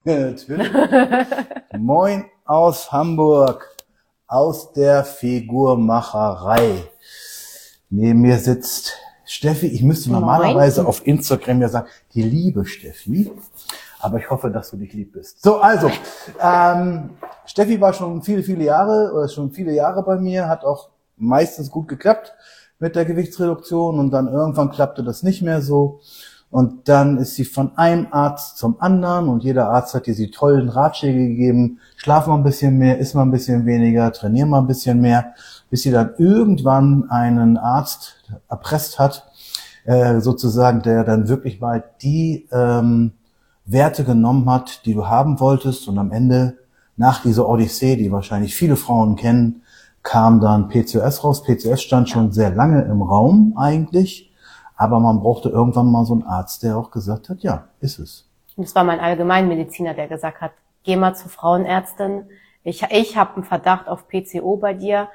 Natürlich. Moin aus Hamburg, aus der Figurmacherei. Neben mir sitzt Steffi. Ich müsste normalerweise auf Instagram ja sagen, die liebe Steffi. Aber ich hoffe, dass du dich lieb bist. So, also, Steffi war schon viele Jahre bei mir, hat auch meistens gut geklappt mit der Gewichtsreduktion und dann irgendwann klappte das nicht mehr so. Und dann ist sie von einem Arzt zum anderen und jeder Arzt hat ihr die tollen Ratschläge gegeben. Schlaf mal ein bisschen mehr, iss mal ein bisschen weniger, trainier mal ein bisschen mehr, bis sie dann irgendwann einen Arzt erpresst hat, sozusagen, der dann wirklich mal die Werte genommen hat, die du haben wolltest. Und am Ende, nach dieser Odyssee, die wahrscheinlich viele Frauen kennen, kam dann PCOS raus. PCOS stand schon sehr lange im Raum eigentlich. Aber man brauchte irgendwann mal so einen Arzt, der auch gesagt hat, ja, ist es. Das war mein Allgemeinmediziner, der gesagt hat, geh mal zur Frauenärztin. Ich habe einen Verdacht auf PCO bei dir.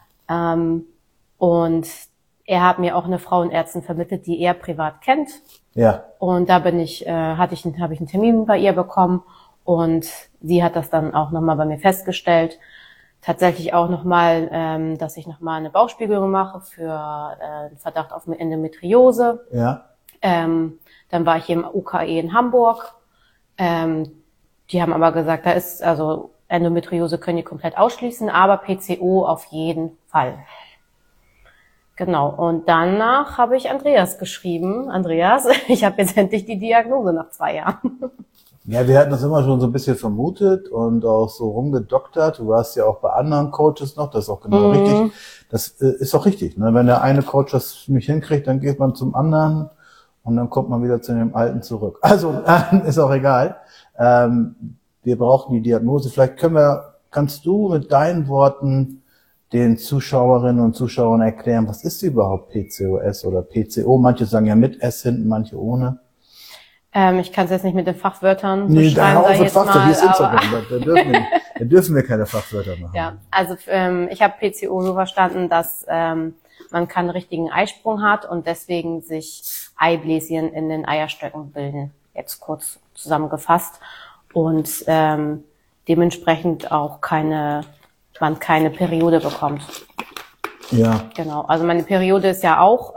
Und er hat mir auch eine Frauenärztin vermittelt, die er privat kennt. Ja. Und da habe ich einen Termin bei ihr bekommen. Und sie hat das dann auch nochmal bei mir festgestellt. Tatsächlich auch nochmal, dass ich nochmal eine Bauchspiegelung mache für Verdacht auf eine Endometriose. Ja. Dann war ich hier im UKE in Hamburg. Die haben aber gesagt, also Endometriose können die komplett ausschließen, aber PCO auf jeden Fall. Genau. Und danach habe ich Andreas geschrieben. Andreas, ich habe jetzt endlich die Diagnose nach 2 Jahren. Ja, wir hatten das immer schon so ein bisschen vermutet und auch so rumgedoktert. Du warst ja auch bei anderen Coaches noch, das ist auch genau richtig. Das ist auch richtig, ne? Wenn der eine Coach das nicht hinkriegt, dann geht man zum anderen und dann kommt man wieder zu dem Alten zurück. Also, ist auch egal. Wir brauchen die Diagnose. Vielleicht kannst du mit deinen Worten den Zuschauerinnen und Zuschauern erklären, was ist überhaupt PCOS oder PCO? Manche sagen ja mit S hinten, manche ohne. Ich kann es jetzt nicht mit den Fachwörtern beschreiben. Nee, da hau auf mit Fachwörtern, hier ist Instagram, da dürfen wir keine Fachwörter machen. Ja, also ich habe PCO so verstanden, dass man keinen richtigen Eisprung hat und deswegen sich Eibläschen in den Eierstöcken bilden, jetzt kurz zusammengefasst. Und dementsprechend auch man keine Periode bekommt. Ja. Genau, also meine Periode ist ja auch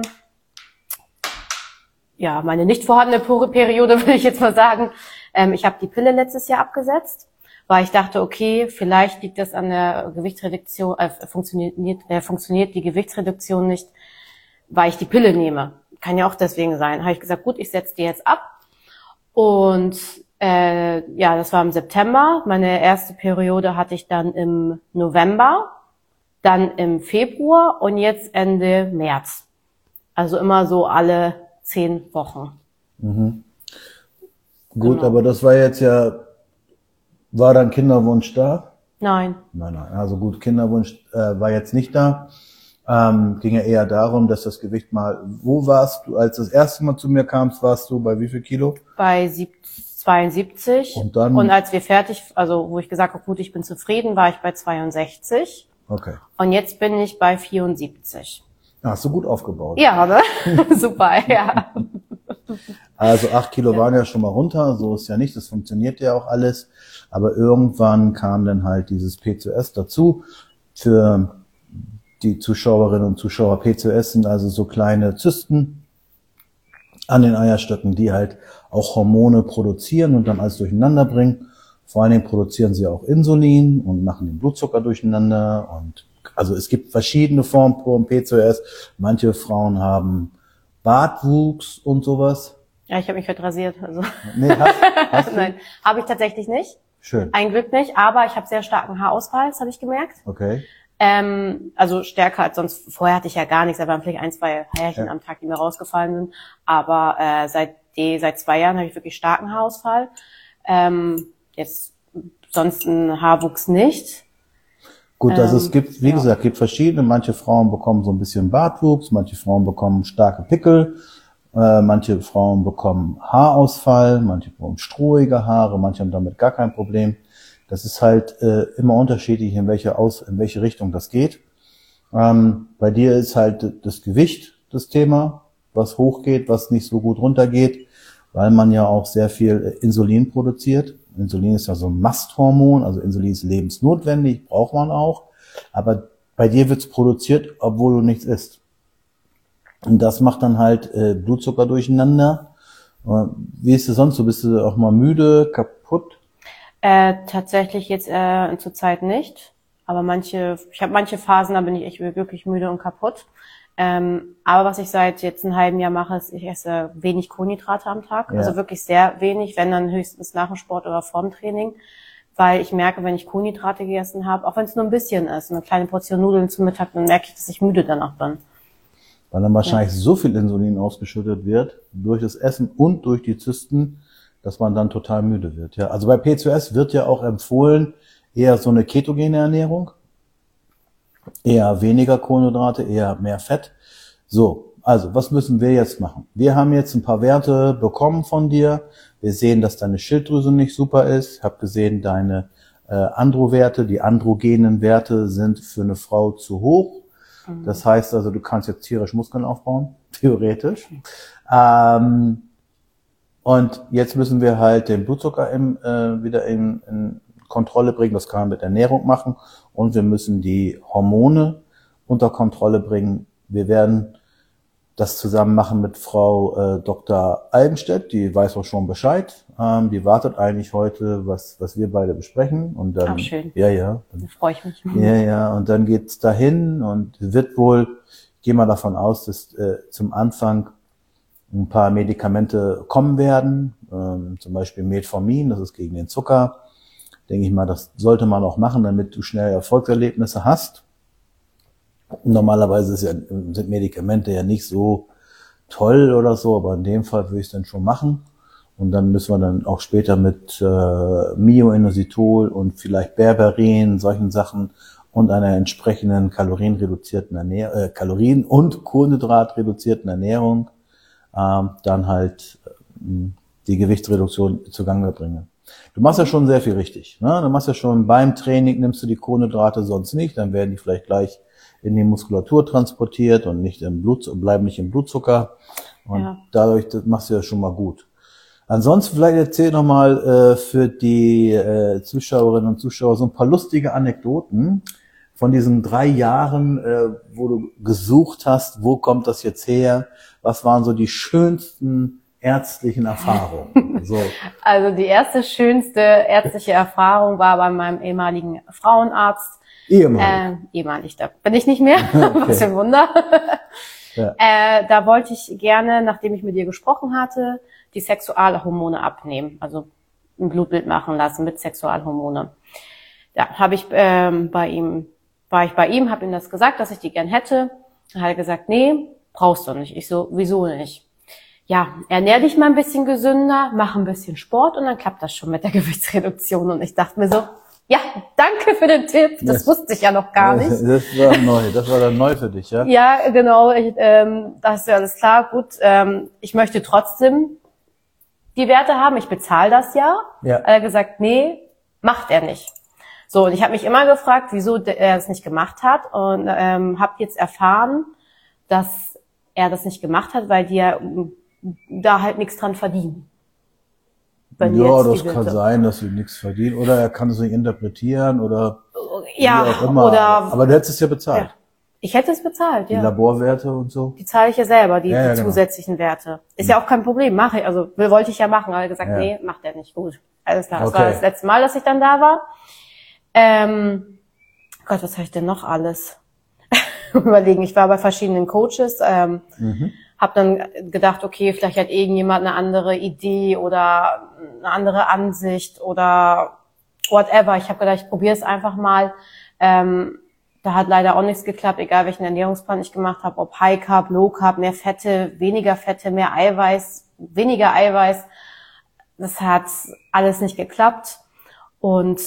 meine nicht vorhandene Periode, würde ich jetzt mal sagen. Ich habe die Pille letztes Jahr abgesetzt, weil ich dachte, okay, vielleicht liegt das an der Gewichtsreduktion, funktioniert die Gewichtsreduktion nicht, weil ich die Pille nehme. Kann ja auch deswegen sein. Habe ich gesagt, gut, ich setze die jetzt ab. Und das war im September. Meine erste Periode hatte ich dann im November, dann im Februar und jetzt Ende März. Also immer so alle 10 Wochen. Mhm. Gut, genau. Aber das war jetzt war dann Kinderwunsch da? Nein. Nein. Also gut, Kinderwunsch war jetzt nicht da. Ging ja eher darum, dass das Gewicht wo warst du, als das erste Mal zu mir kamst, warst du bei wie viel Kilo? Bei 72. Und als wir wo ich gesagt habe, gut, ich bin zufrieden, war ich bei 62. Okay. Und jetzt bin ich bei 74. Hast du gut aufgebaut. Ja, ne? Super, ja. Also 8 Kilo waren ja schon mal runter, so ist ja nicht, das funktioniert ja auch alles. Aber irgendwann kam dann halt dieses PCOS dazu. Für die Zuschauerinnen und Zuschauer, PCOS sind also so kleine Zysten an den Eierstöcken, die halt auch Hormone produzieren und dann alles durcheinander bringen. Vor allen Dingen produzieren sie auch Insulin und machen den Blutzucker durcheinander und also es gibt verschiedene Formen von PCOS. Manche Frauen haben Bartwuchs und sowas. Ja, ich habe mich heute rasiert. Also. Nee, hast du? Nein, habe ich tatsächlich nicht. Schön. Ein Glück nicht, aber ich habe sehr starken Haarausfall, das habe ich gemerkt. Okay. Also stärker als sonst. Vorher hatte ich ja gar nichts, da waren vielleicht 1, 2 Härchen am Tag, die mir rausgefallen sind. Aber seit 2 Jahren habe ich wirklich starken Haarausfall. Jetzt sonst ein Haarwuchs nicht. Gut, also es gibt, wie gesagt, gibt verschiedene. Manche Frauen bekommen so ein bisschen Bartwuchs, manche Frauen bekommen starke Pickel, manche Frauen bekommen Haarausfall, manche bekommen strohige Haare, manche haben damit gar kein Problem. Das ist halt immer unterschiedlich, in welche Richtung das geht. Bei dir ist halt das Gewicht das Thema, was hochgeht, was nicht so gut runtergeht. weil man ja auch sehr viel Insulin produziert. Insulin ist ja so ein Masthormon, also Insulin ist lebensnotwendig, braucht man auch. Aber bei dir wird's produziert, obwohl du nichts isst. Und das macht dann halt Blutzucker durcheinander. Wie ist es sonst so? Bist du auch mal müde, kaputt? Tatsächlich jetzt zur Zeit nicht. Aber ich habe manche Phasen, da bin ich echt wirklich müde und kaputt. Aber was ich seit jetzt einem halben Jahr mache, ist, ich esse wenig Kohlenhydrate am Tag. Ja. Also wirklich sehr wenig, wenn dann höchstens nach dem Sport oder vorm Training. Weil ich merke, wenn ich Kohlenhydrate gegessen habe, auch wenn es nur ein bisschen ist, eine kleine Portion Nudeln zum Mittag, dann merke ich, dass ich müde danach bin. Weil dann wahrscheinlich so viel Insulin ausgeschüttet wird durch das Essen und durch die Zysten, dass man dann total müde wird. Ja, also bei PCOS wird ja auch empfohlen, eher so eine ketogene Ernährung, eher weniger Kohlenhydrate, eher mehr Fett. So, also was müssen wir jetzt machen? Wir haben jetzt ein paar Werte bekommen von dir. Wir sehen, dass deine Schilddrüse nicht super ist. Ich habe gesehen, deine Androwerte, die androgenen Werte sind für eine Frau zu hoch. Das heißt also, du kannst jetzt tierisch Muskeln aufbauen, theoretisch. Und jetzt müssen wir halt den Blutzucker wieder in Kontrolle bringen. Das kann man mit Ernährung machen. Und wir müssen die Hormone unter Kontrolle bringen. Wir werden das zusammen machen mit Frau Dr. Albenstedt. Die weiß auch schon Bescheid. Die wartet eigentlich heute, was wir beide besprechen. Und dann, ach, schön. Ja. Da freue ich mich. Ja. Und dann geht's dahin und wird wohl, ich gehe mal davon aus, dass zum Anfang ein paar Medikamente kommen werden. Zum Beispiel Metformin, das ist gegen den Zucker. Denke ich mal, das sollte man auch machen, damit du schnell Erfolgserlebnisse hast. Normalerweise sind Medikamente ja nicht so toll oder so, aber in dem Fall würde ich es dann schon machen. Und dann müssen wir dann auch später mit Myo-Inositol und vielleicht Berberin, solchen Sachen und einer entsprechenden Kalorien- und Kohlenhydratreduzierten Ernährung dann halt die Gewichtsreduktion zugange bringen. Du machst ja schon sehr viel richtig, ne? Du machst ja schon beim Training, nimmst du die Kohlenhydrate sonst nicht, dann werden die vielleicht gleich in die Muskulatur transportiert und nicht im bleiben nicht im Blutzucker. Und dadurch, das machst du ja schon mal gut. Ansonsten vielleicht erzähl nochmal für die Zuschauerinnen und Zuschauer so ein paar lustige Anekdoten von diesen 3 Jahren, wo du gesucht hast, wo kommt das jetzt her? Was waren so die schönsten ärztlichen Erfahrungen? So. Also die erste schönste ärztliche Erfahrung war bei meinem ehemaligen Frauenarzt. Ehemalig, da bin ich nicht mehr. Okay. Was für ein Wunder. Ja. Da wollte ich gerne, nachdem ich mit dir gesprochen hatte, die Sexualhormone abnehmen. Also ein Blutbild machen lassen mit Sexualhormone. Ja, war ich bei ihm, habe ihm das gesagt, dass ich die gern hätte. Dann hat er gesagt, nee, brauchst du nicht. Ich so, wieso nicht? Ja, ernähr dich mal ein bisschen gesünder, mach ein bisschen Sport und dann klappt das schon mit der Gewichtsreduktion. Und ich dachte mir so, ja, danke für den Tipp. Das wusste ich ja noch gar nicht. Das war neu. Das war dann neu für dich, ja? Ja, genau. Das ist ja alles klar. Gut, ich möchte trotzdem die Werte haben. Ich bezahle das ja. Er hat gesagt, nee, macht er nicht. So, und ich habe mich immer gefragt, wieso er das nicht gemacht hat. Und habe jetzt erfahren, dass er das nicht gemacht hat, weil die ja da halt nichts dran verdienen. Ja, das kann sein, dass sie nichts verdienen. Oder er kann es nicht interpretieren oder ja, wie auch immer. Oder, aber du hättest es ja bezahlt. Ja. Ich hätte es bezahlt, ja. Die Laborwerte und so? Die zahle ich ja selber, die genau. zusätzlichen Werte. Ist ja auch kein Problem, mache ich. Also wollte ich ja machen, aber er hat gesagt, nee, macht er nicht. Gut, alles klar. Das war das letzte Mal, dass ich dann da war. Gott, was habe ich denn noch alles? Überlegen, ich war bei verschiedenen Coaches, habe dann gedacht, okay, vielleicht hat irgendjemand eine andere Idee oder eine andere Ansicht oder whatever. Ich habe gedacht, ich probiere es einfach mal. Da hat leider auch nichts geklappt, egal welchen Ernährungsplan ich gemacht habe, ob High Carb, Low Carb, mehr Fette, mehr Eiweiß, weniger Eiweiß. Das hat alles nicht geklappt. Und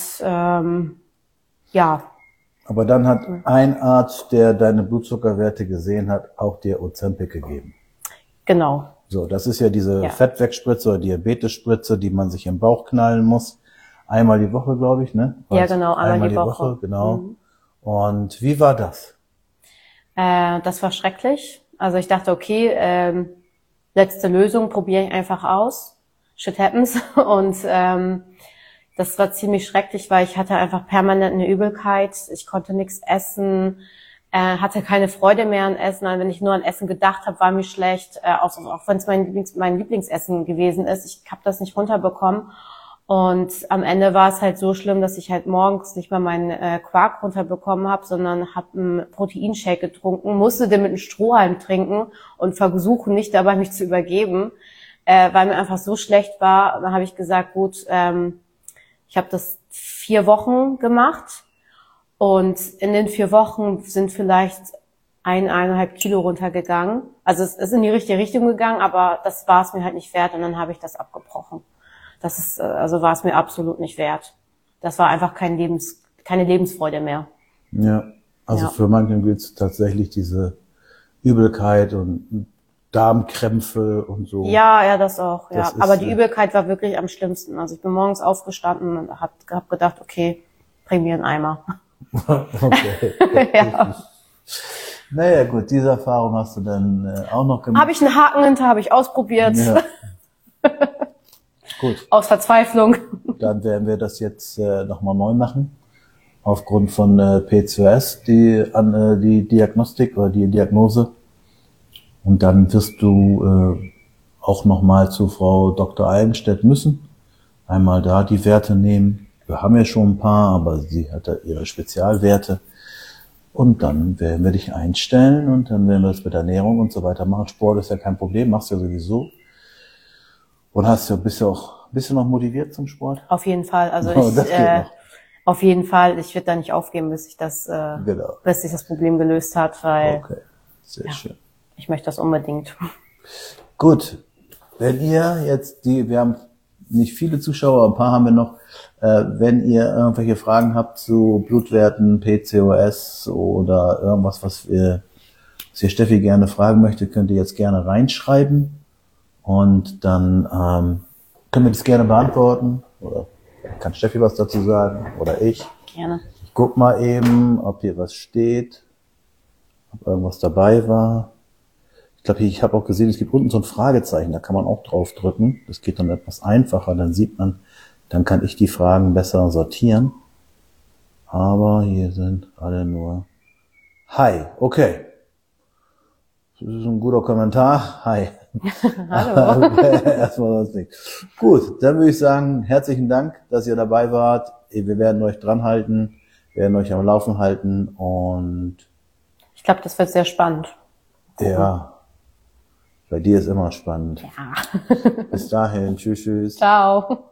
ja. Aber dann hat ein Arzt, der deine Blutzuckerwerte gesehen hat, auch dir Ozempic gegeben. Genau. So, das ist ja diese Fettwegspritze oder Diabetesspritze, die man sich im Bauch knallen muss. Einmal die Woche, glaube ich, ne? Ja, genau, einmal die Woche. Genau. Und wie war das? Das war schrecklich. Also ich dachte, okay, letzte Lösung, probiere ich einfach aus. Shit happens. Und das war ziemlich schrecklich, weil ich hatte einfach permanent eine Übelkeit. Ich konnte nichts essen, hatte keine Freude mehr an Essen. Also wenn ich nur an Essen gedacht habe, war mir schlecht. Auch wenn es mein Lieblingsessen gewesen ist. Ich habe das nicht runterbekommen. Und am Ende war es halt so schlimm, dass ich halt morgens nicht mal meinen Quark runterbekommen habe, sondern habe einen Proteinshake getrunken, musste den mit einem Strohhalm trinken und versuchen nicht dabei mich zu übergeben, weil mir einfach so schlecht war. Und dann habe ich gesagt, gut, ich habe das 4 Wochen gemacht und in den 4 Wochen sind vielleicht 1,5 Kilo runtergegangen. Also es ist in die richtige Richtung gegangen, aber das war es mir halt nicht wert und dann habe ich das abgebrochen. Das ist, also war es mir absolut nicht wert. Das war einfach keine Lebensfreude mehr. Ja, also für manchen gilt es tatsächlich diese Übelkeit und Darmkrämpfe und so. Ja, das auch, ja. Das ist, aber die Übelkeit war wirklich am schlimmsten. Also ich bin morgens aufgestanden und hab gedacht, okay, bring mir einen Eimer. Okay. Ja. Naja, gut, diese Erfahrung hast du dann auch noch gemacht. Habe ich einen Haken hinter, habe ich ausprobiert. Ja. Gut. Aus Verzweiflung. Dann werden wir das jetzt nochmal neu machen. Aufgrund von PCOS, die Diagnostik oder die Diagnose. Und dann wirst du auch nochmal zu Frau Dr. Eibenstedt müssen. Einmal da die Werte nehmen. Wir haben ja schon ein paar, aber sie hat ja ihre Spezialwerte. Und dann werden wir dich einstellen und dann werden wir das mit Ernährung und so weiter machen. Sport ist ja kein Problem, machst du ja sowieso. Und bist du auch ein bisschen noch motiviert zum Sport? Auf jeden Fall. Also auf jeden Fall. Ich werde da nicht aufgeben, bis sich das Problem gelöst hat, weil okay. Sehr schön. Ich möchte das unbedingt. Gut. Wenn ihr jetzt wir haben nicht viele Zuschauer, ein paar haben wir noch. Wenn ihr irgendwelche Fragen habt zu Blutwerten, PCOS oder irgendwas, was ihr Steffi gerne fragen möchte, könnt ihr jetzt gerne reinschreiben. Und dann können wir das gerne beantworten. Oder kann Steffi was dazu sagen? Oder ich. Gerne. Ich guck mal eben, ob hier was steht. Ob irgendwas dabei war. Ich glaube, ich habe auch gesehen, es gibt unten so ein Fragezeichen. Da kann man auch drauf drücken. Das geht dann etwas einfacher. Dann sieht man, dann kann ich die Fragen besser sortieren. Aber hier sind alle nur Hi. Okay. Das ist ein guter Kommentar. Hi. Hallo. Erstmal das nicht. Gut, dann würde ich sagen, herzlichen Dank, dass ihr dabei wart. Wir werden euch dran halten, werden euch am Laufen halten und ich glaube, das wird sehr spannend. Ja, bei dir ist immer spannend. Ja. Bis dahin, tschüss. Ciao.